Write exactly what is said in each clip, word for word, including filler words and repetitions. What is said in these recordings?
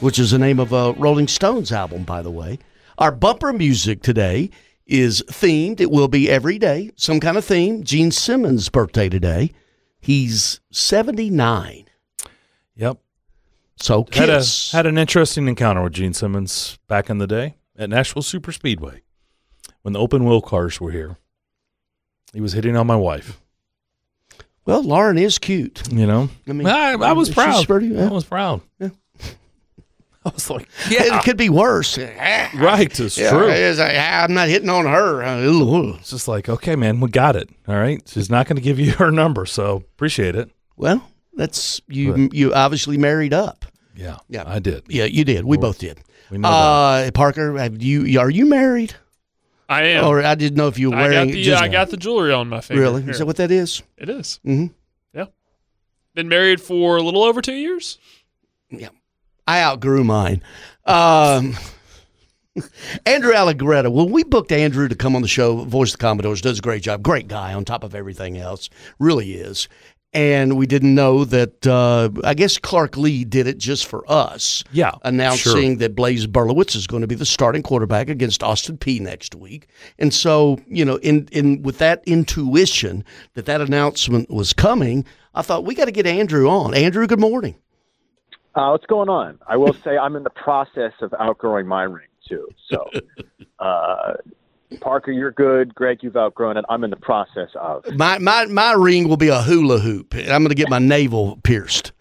which is the name of a Rolling Stones album, by the way. Our bumper music today is themed. It will be every day, some kind of theme. Gene Simmons' birthday today. He's seventy-nine. Yep. So Kiss. Had, a, had an interesting encounter with Gene Simmons back in the day at Nashville Super Speedway when the open wheel cars were here. He was hitting on my wife. Well, Lauren is cute. You know? I mean, I, I was proud. Pretty, yeah. I was proud. Yeah. I was like, yeah. It could be worse. Right, it's yeah, true. It's like, I'm not hitting on her. It's just like, okay, man, we got it. All right? She's not going to give you her number, so appreciate it. Well, that's you. But, you obviously married up. Yeah, yeah, I did. Yeah, you did. We both did. We know uh, that. Parker, have you? Are you married? I am. Or I didn't know if you were wearing. I got the, just, I got the jewelry on my finger. Really? Here. Is that what that is? It is. Mm-hmm. Yeah. Been married for a little over two years. Yeah. I outgrew mine. Um, Andrew Allegretto. Well, we booked Andrew to come on the show. Voice of the Commodores, does a great job. Great guy on top of everything else. Really is. And we didn't know that, uh, I guess Clark Lee did it just for us. Yeah, announcing sure. that Blaise Berlowitz is going to be the starting quarterback against Austin Peay next week. And so, you know, in, in with that intuition that that announcement was coming, I thought we got to get Andrew on. Andrew, good morning. Uh, what's going on? I will say I'm in the process of outgrowing my ring, too. So, uh, Parker, you're good. Greg, you've outgrown it. I'm in the process of. My my my ring will be a hula hoop. I'm going to get my navel pierced.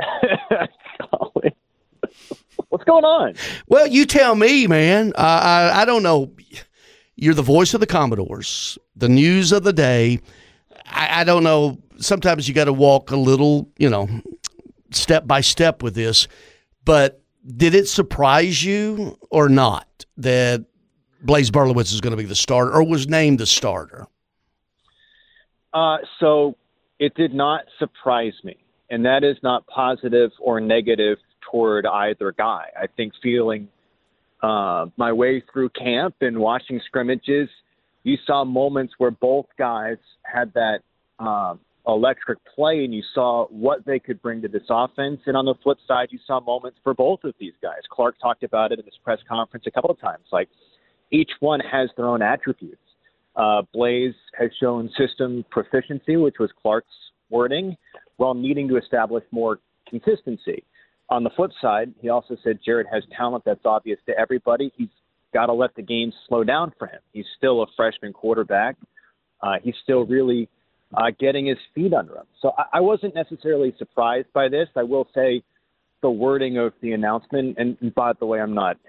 What's going on? Well, you tell me, man. Uh, I I don't know. You're the voice of the Commodores, the news of the day. I, I don't know. Sometimes you got to walk a little, you know, step by step with this. But did it surprise you or not that Blaise Berlowitz is going to be the starter or was named the starter? Uh, so it did not surprise me. And that is not positive or negative toward either guy. I think feeling uh, my way through camp and watching scrimmages, you saw moments where both guys had that um, electric play and you saw what they could bring to this offense. And on the flip side, you saw moments for both of these guys. Clark talked about it in his press conference a couple of times. Like, each one has their own attributes. Uh, Blaise has shown system proficiency, which was Clark's wording, while needing to establish more consistency. On the flip side, he also said Jared has talent that's obvious to everybody. He's got to let the game slow down for him. He's still a freshman quarterback. Uh, he's still really uh, getting his feet under him. So I, I wasn't necessarily surprised by this. I will say the wording of the announcement, and, and by the way, I'm not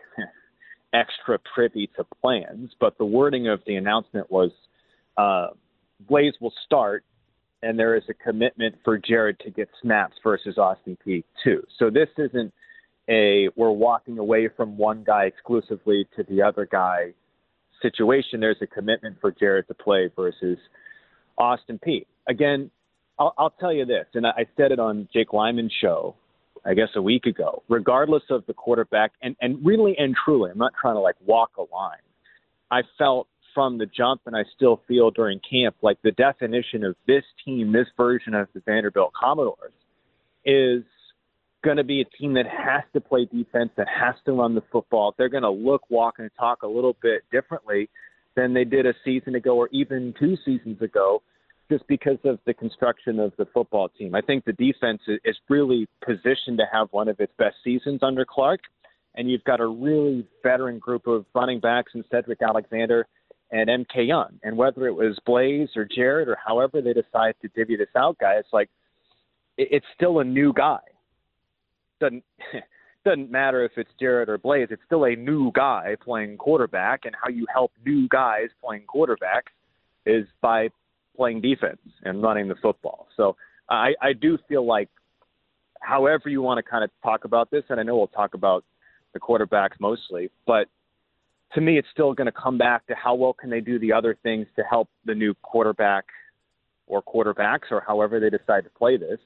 extra privy to plans, but the wording of the announcement was uh, Blaise will start, and there is a commitment for Jared to get snaps versus Austin Peay too. So this isn't a we're walking away from one guy exclusively to the other guy situation. There's a commitment for Jared to play versus Austin Peay. Again, I'll, I'll tell you this, and I said it on Jake Lyman's show, I guess a week ago, regardless of the quarterback, and, and really and truly, I'm not trying to like walk a line. I felt from the jump, and I still feel during camp, like the definition of this team, this version of the Vanderbilt Commodores, is going to be a team that has to play defense, that has to run the football. They're going to look, walk, and talk a little bit differently than they did a season ago or even two seasons ago, just because of the construction of the football team. I think the defense is really positioned to have one of its best seasons under Clark, and you've got a really veteran group of running backs in Cedric Alexander and M K Young. And whether it was Blaise or Jared or however they decide to divvy this out, guy, it's like it's still a new guy. Doesn't doesn't matter if it's Jared or Blaise. It's still a new guy playing quarterback, and how you help new guys playing quarterback is by playing defense and running the football. So I, I do feel like however you want to kind of talk about this, and I know we'll talk about the quarterbacks mostly, but to me, it's still going to come back to how well can they do the other things to help the new quarterback or quarterbacks or however they decide to play this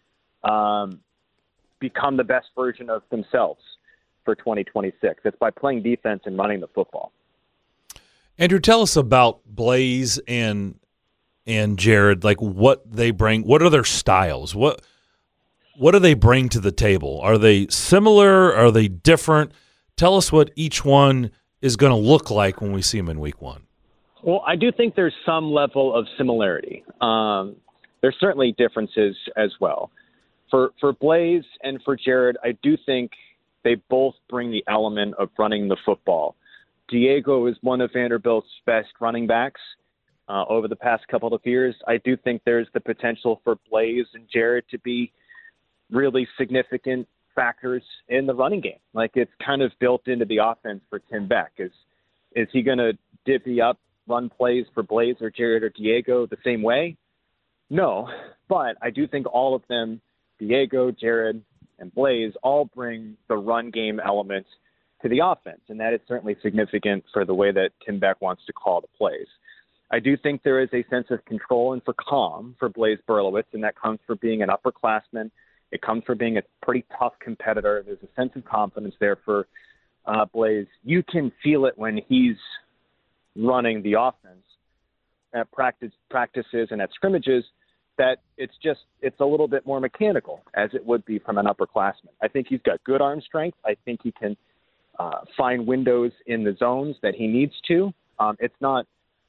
um, become the best version of themselves for twenty twenty-six. It's by playing defense and running the football. Andrew, tell us about Blaise and and Jared, like what they bring, what are their styles? What what do they bring to the table? Are they similar? Are they different? Tell us what each one is going to look like when we see them in week one. Well, I do think there's some level of similarity. Um, there's certainly differences as well. For for Blaze and for Jared, I do think they both bring the element of running the football. Diego is one of Vanderbilt's best running backs uh, over the past couple of years. I do think there's the potential for Blaze and Jared to be really significant factors in the running game. Like, it's kind of built into the offense for Tim Beck. Is is he going to divvy up run plays for Blaze or Jared or Diego the same way? No, but I do think all of them, Diego, Jared, and Blaze, all bring the run game element to the offense, and that is certainly significant for the way that Tim Beck wants to call the plays. I do think there is a sense of control and for calm for Blaze Berlowitz, and that comes from being an upperclassman. It comes from being a pretty tough competitor. There's a sense of confidence there for uh, Blaze. You can feel it when he's running the offense at practice practices and at scrimmages, that it's just, it's a little bit more mechanical, as it would be from an upperclassman. I think he's got good arm strength. I think he can uh, find windows in the zones that he needs to. Um, it's not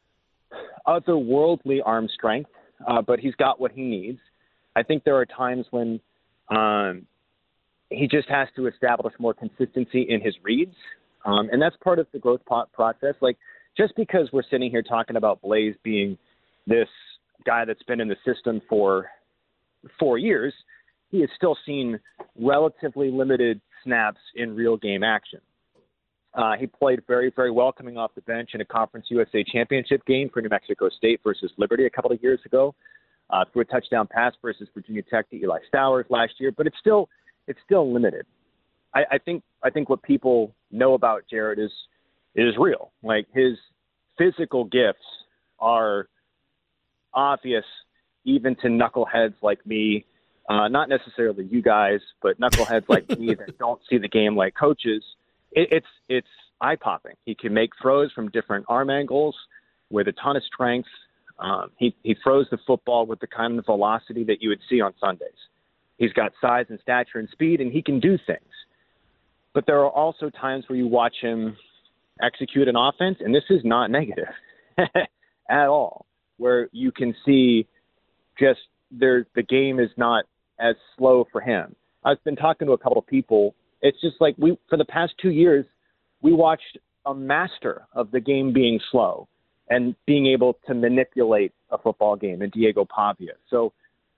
otherworldly arm strength, uh, but he's got what he needs. I think there are times when um, he just has to establish more consistency in his reads, um, and that's part of the growth process. Like, just because we're sitting here talking about Blaze being this guy that's been in the system for four years, he has still seen relatively limited snaps in real game action. Uh, he played very, very well coming off the bench in a Conference U S A championship game for New Mexico State versus Liberty a couple of years ago, uh, through a touchdown pass versus Virginia Tech to Eli Stowers last year, but it's still it's still limited. I, I think I think what people know about Jared is is real. Like, his physical gifts are obvious even to knuckleheads like me, uh, not necessarily you guys, but knuckleheads like me that don't see the game like coaches. It, it's it's eye-popping. He can make throws from different arm angles with a ton of strength. Um, he, he throws the football with the kind of velocity that you would see on Sundays. He's got size and stature and speed, and he can do things. But there are also times where you watch him execute an offense, and this is not negative at all, where you can see just there the game is not as slow for him. I've been talking to a couple of people. It's just like we for the past two years, we watched a master of the game being slow and being able to manipulate a football game in Diego Pavia. So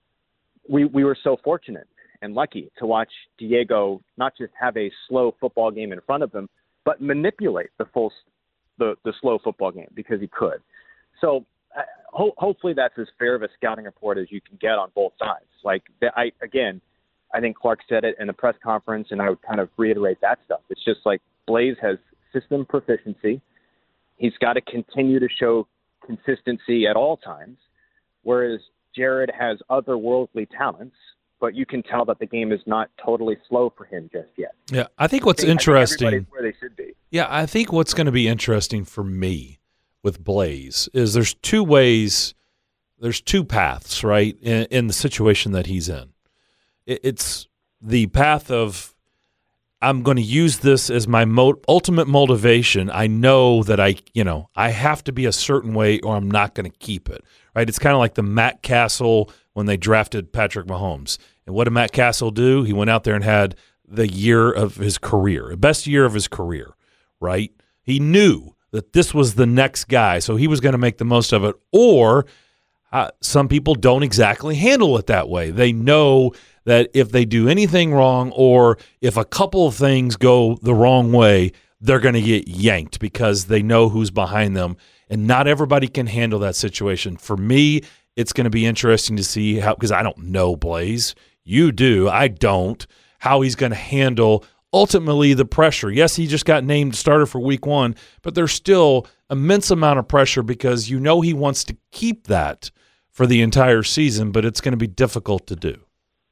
we we were so fortunate and lucky to watch Diego not just have a slow football game in front of him, but manipulate the full the, the slow football game because he could. So uh, ho- hopefully that's as fair of a scouting report as you can get on both sides. Like, the, I again, I think Clark said it in the press conference, and I would kind of reiterate that stuff. It's just like Blaze has system proficiency. He's got to continue to show consistency at all times, whereas Jared has otherworldly talents, but you can tell that the game is not totally slow for him just yet. Yeah, I think what's I think, interesting. I think everybody's where they should be. Yeah, I think what's going to be interesting for me with Blaze is there's two ways, there's two paths, right, in, in the situation that he's in. It, it's the path of, I'm going to use this as my mo- ultimate motivation. I know that I, you know, I have to be a certain way or I'm not going to keep it, right? It's kind of like the Matt Castle when they drafted Patrick Mahomes. And what did Matt Castle do? He went out there and had the year of his career, the best year of his career, right? He knew that this was the next guy, so he was going to make the most of it. Or uh, some people don't exactly handle it that way. They know that if they do anything wrong or if a couple of things go the wrong way, they're going to get yanked because they know who's behind them. And not everybody can handle that situation. For me, it's going to be interesting to see how, because I don't know Blaze. You do. I don't. How he's going to handle ultimately the pressure. Yes, he just got named starter for week one, but there's still immense amount of pressure because you know he wants to keep that for the entire season, but it's going to be difficult to do.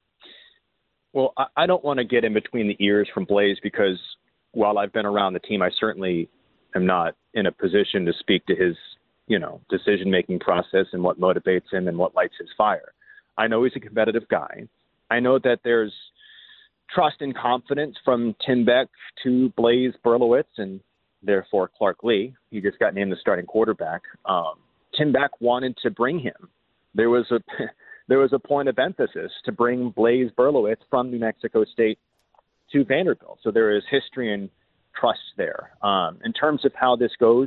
Well, I don't want to get in between the ears from Blaze because while I've been around the team, I certainly am not in a position to speak to his, you know, decision-making process and what motivates him and what lights his fire. I know he's a competitive guy. I know that there's trust and confidence from Tim Beck to Blaise Berlowitz and therefore Clark Lea. He just got named the starting quarterback. Um, Tim Beck wanted to bring him. There was a there was a point of emphasis to bring Blaise Berlowitz from New Mexico State to Vanderbilt. So there is history and trust there. Um, in terms of how this goes,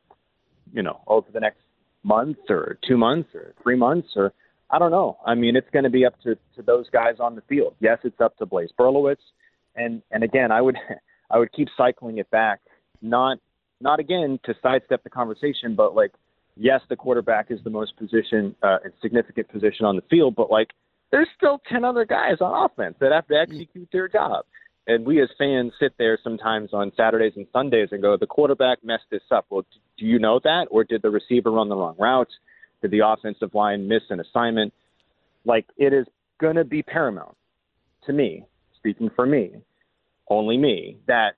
you know, over the next month or two months or three months or I don't know. I mean, it's going to be up to, to those guys on the field. Yes, it's up to Blaise Berlowitz. And, and again, I would I would keep cycling it back, not not again to sidestep the conversation, but like, yes, the quarterback is the most position, uh, significant position on the field, but like there's still ten other guys on offense that have to execute their job. And we as fans sit there sometimes on Saturdays and Sundays and go, the quarterback messed this up. Well, do you know that? Or did the receiver run the wrong route? Did the offensive line miss an assignment? Like, it is going to be paramount to me, speaking for me, only me, that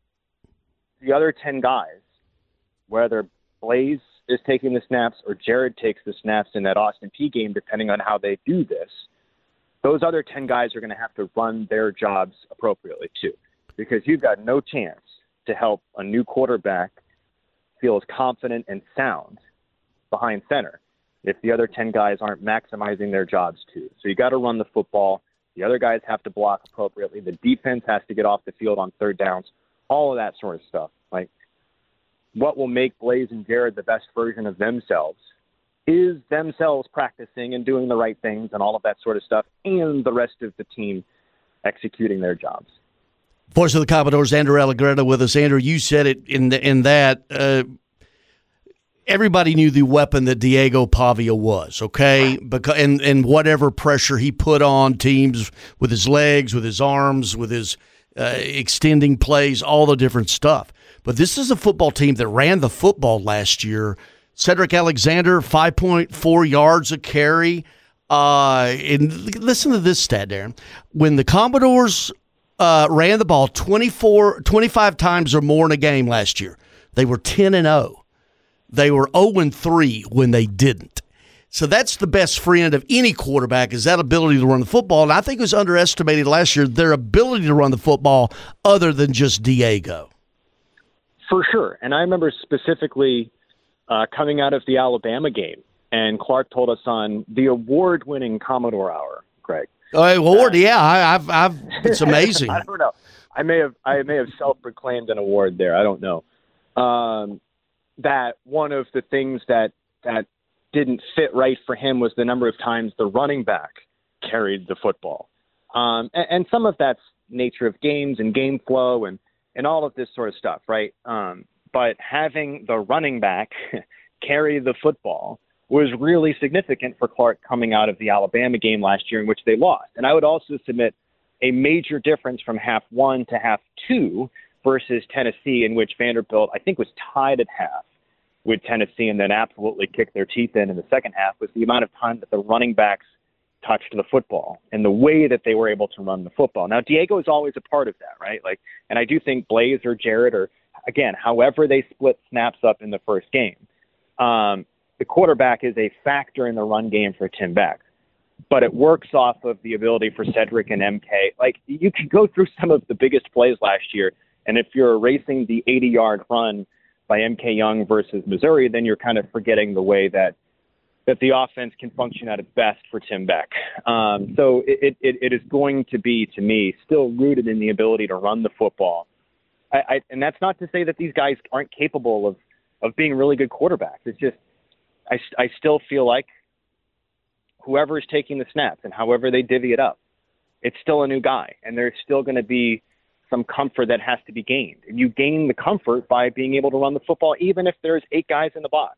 the other ten guys, whether Blaise is taking the snaps or Jared takes the snaps in that Austin Peay game, depending on how they do this, those other ten guys are going to have to run their jobs appropriately too, because you've got no chance to help a new quarterback feel as confident and sound behind center if the other ten guys aren't maximizing their jobs too. So you got to run the football. The other guys have to block appropriately. The defense has to get off the field on third downs, all of that sort of stuff. Like, what will make Blaise and Jared the best version of themselves is themselves practicing and doing the right things and all of that sort of stuff, and the rest of the team executing their jobs. Voice of the Commodores, Andrew Allegretto with us. Andrew, you said it in the, in that uh, everybody knew the weapon that Diego Pavia was, okay? Because and, and whatever pressure he put on teams with his legs, with his arms, with his uh, extending plays, all the different stuff. But this is a football team that ran the football last year. Cedric Alexander, five point four yards a carry. Uh, and listen to this stat, Darren. When the Commodores uh, ran the ball twenty-four, twenty-five times or more in a game last year, they were ten and oh. They were oh and three when they didn't. So that's the best friend of any quarterback, is that ability to run the football. And I think it was underestimated last year, their ability to run the football other than just Diego. For sure. And I remember specifically uh, coming out of the Alabama game, and Clark told us on the award-winning Commodore Hour, Greg. Oh, award, uh, yeah, I, I've, I've, it's amazing. I don't know. I may have, I may have self-proclaimed an award there. I don't know. Um, that one of the things that that didn't fit right for him was the number of times the running back carried the football, um, and, and some of that's nature of games and game flow and and all of this sort of stuff, right? Um, but having the running back carry the football was really significant for Clark coming out of the Alabama game last year, in which they lost. And I would also submit a major difference from half one to half two versus Tennessee, in which Vanderbilt, I think, was tied at half with Tennessee and then absolutely kicked their teeth in in the second half, was the amount of time that the running backs touched the football and the way that they were able to run the football. Now, Diego is always a part of that, right? Like, and I do think Blaise or Jared, or again, however they split snaps up in the first game, um, the quarterback is a factor in the run game for Tim Beck. But it works off of the ability for Cedric and M K. Like, you can go through some of the biggest plays last year, and if you're erasing the eighty-yard run by M K Young versus Missouri, then you're kind of forgetting the way that that the offense can function at its best for Tim Beck. Um, so it, it, it is going to be, to me, still rooted in the ability to run the football. I, I, and that's not to say that these guys aren't capable of, of being really good quarterbacks. It's just I, I still feel like whoever is taking the snaps and however they divvy it up, it's still a new guy, and there's still going to be some comfort that has to be gained. And you gain the comfort by being able to run the football, even if there's eight guys in the box.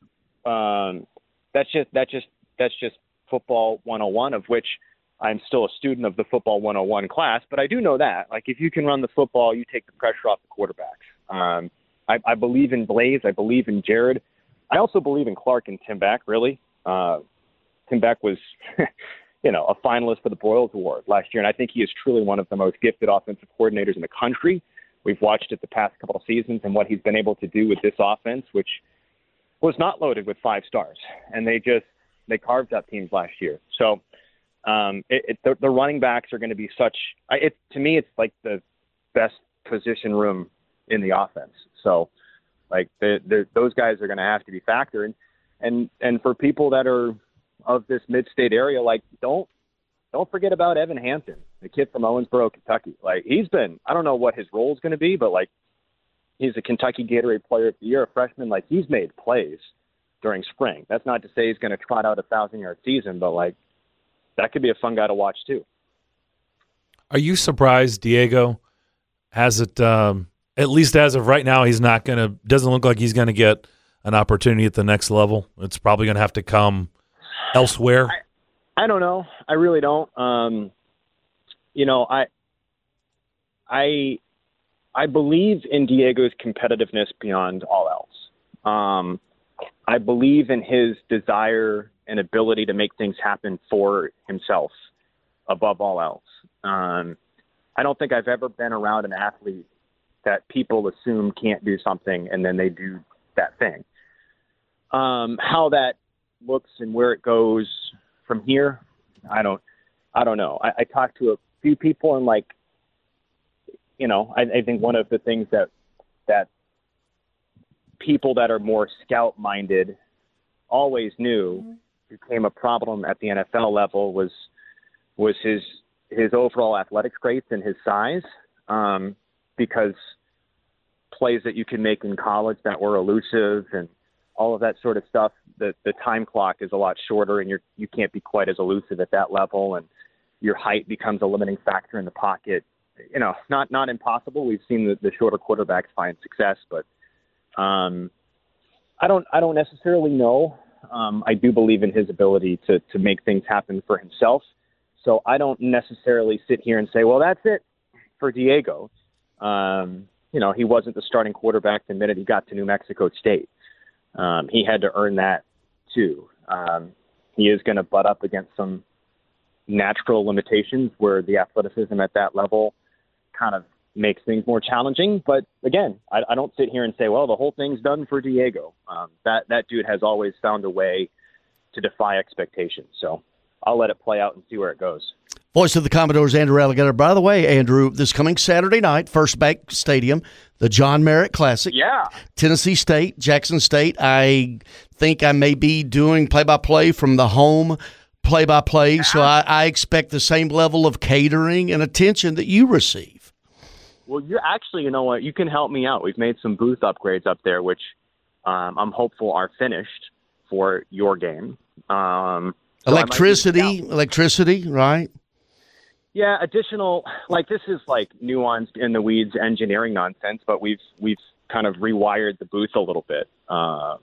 Um, that's just that's just that's just football one oh one, of which I'm still a student of the football one oh one class. But I do know that, like, if you can run the football, you take the pressure off the quarterbacks. Um, I, I believe in Blaise. I believe in Jared. I also believe in Clark and Tim Beck. Really, uh, Tim Beck was. you know, a finalist for the Broyles Award last year. And I think he is truly one of the most gifted offensive coordinators in the country. We've watched it the past couple of seasons and what he's been able to do with this offense, which was not loaded with five stars. And they just, they carved up teams last year. So Um, it, it, the, the running backs are going to be such. It to me, it's like the best position room in the offense. So, like the, the, those guys are going to have to be factored. And, and and for people that are of this mid-state area, like don't don't forget about Evan Hampton, the kid from Owensboro, Kentucky. Like he's been. I don't know what his role is going to be, but like he's a Kentucky Gatorade Player of the Year, a freshman. Like he's made plays during spring. That's not to say he's going to trot out a thousand-yard season, but like that could be a fun guy to watch too. Are you surprised Diego has it? Um, at least as of right now, he's not going to. Doesn't look like he's going to get an opportunity at the next level. It's probably going to have to come elsewhere. I, I don't know. I really don't. Um, you know, I, I, I believe in Diego's competitiveness beyond all else. Um, I believe in his desire and ability to make things happen for himself above all else. Um, I don't think I've ever been around an athlete that people assume can't do something and then they do that thing. Um, how that looks and where it goes from here, I don't, I don't know. I, I talked to a few people and like, you know, I, I think one of the things that, that people that are more scout minded always knew became a problem at the N F L level was, was his, his overall athletic traits and his size. Um, because plays that you can make in college that were elusive and all of that sort of stuff, the, the time clock is a lot shorter and you're, you can't be quite as elusive at that level. And your height becomes a limiting factor in the pocket. You know, not, not impossible. We've seen the, the shorter quarterbacks find success, but um, I don't, I don't necessarily know. Um, I do believe in his ability to, to make things happen for himself. So I don't necessarily sit here and say, well, that's it for Diego. Um, you know, he wasn't the starting quarterback the minute he got to New Mexico State. Um, he had to earn that too. Um, he is going to butt up against some natural limitations where the athleticism at that level kind of makes things more challenging. But again, I, I don't sit here and say, well, the whole thing's done for Diego. Um, that, that dude has always found a way to defy expectations. So I'll let it play out and see where it goes. Voice of the Commodores, Andrew Alligator. By the way, Andrew, this coming Saturday night, First Bank Stadium, the John Merritt Classic. Yeah. Tennessee State, Jackson State. I think I may be doing play-by-play from the home play-by-play, yeah. so I, I expect the same level of catering and attention that you receive. Well, you're actually, you know what, you can help me out. We've made some booth upgrades up there, which um, I'm hopeful are finished for your game. Um, so electricity, electricity, right? Yeah, additional, like this is like nuanced in the weeds engineering nonsense, but we've we've kind of rewired the booth a little bit. Um,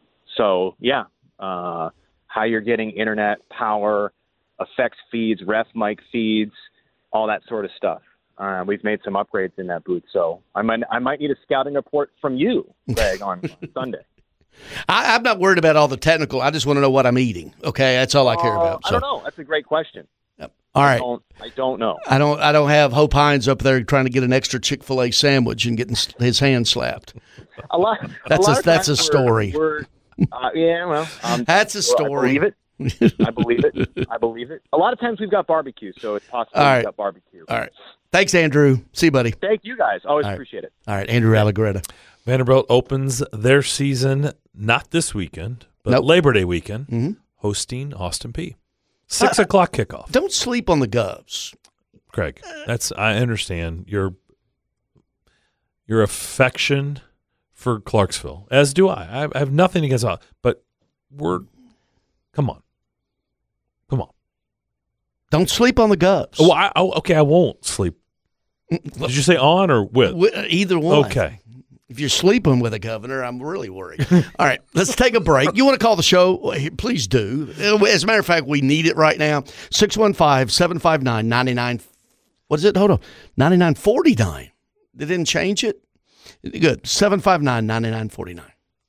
so yeah, uh, how you're getting internet, power, effects feeds, ref mic feeds, all that sort of stuff. Uh, we've made some upgrades in that booth, so I might I might need a scouting report from you, Greg, on, on Sunday. I, I'm not worried about all the technical. I just want to know what I'm eating. Okay, that's all I care uh, about. So. I don't know. That's a great question. All right. I don't, I don't know. I don't. I don't have Hope Hines up there trying to get an extra Chick-fil-A sandwich and getting his hand slapped. A lot. That's a, a, lot that's a we're, story. We're, uh, yeah, well, um, that's a story. Well, I believe it. I believe it. I believe it. A lot of times we've got barbecue, so it's possible right. we've got barbecue. All right. Thanks, Andrew. See you, buddy. Thank you, guys. Always All right. appreciate it. All right, Andrew Alligretta. Vanderbilt opens their season not this weekend, but nope. Labor Day weekend, mm-hmm. hosting Austin Peay. Six uh, o'clock kickoff. Don't sleep on the Govs, Craig. That's I understand your your affection for Clarksville, as do I. I, I have nothing against all, but we're come on, come on. Don't sleep on the Govs. Oh, I, oh okay. I won't sleep. Did you say on or with? Either one. Okay. If you're sleeping with a governor, I'm really worried. All right, let's take a break. You want to call the show? Please do. As a matter of fact, we need it right now. six one five, seven five nine, nine nine. What is it? Hold on. ninety-nine forty-nine. They didn't change it? Good. seven five nine, nine nine four nine.